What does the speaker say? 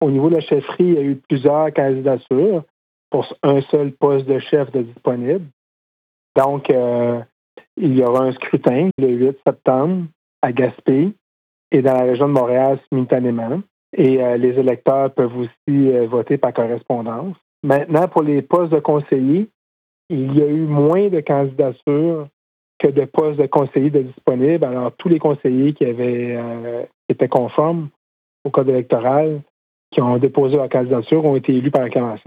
Au niveau de la chefferie, il y a eu plusieurs candidatures pour un seul poste de chef de disponible. Donc, il y aura un scrutin le 8 septembre à Gaspé et dans la région de Montréal simultanément. Et les électeurs peuvent aussi voter par correspondance. Maintenant, pour les postes de conseillers, il y a eu moins de candidatures que de postes de conseillers de disponibles. Alors, tous les conseillers qui étaient conformes au code électoral, qui ont déposé leur candidature, ont été élus par acclamation.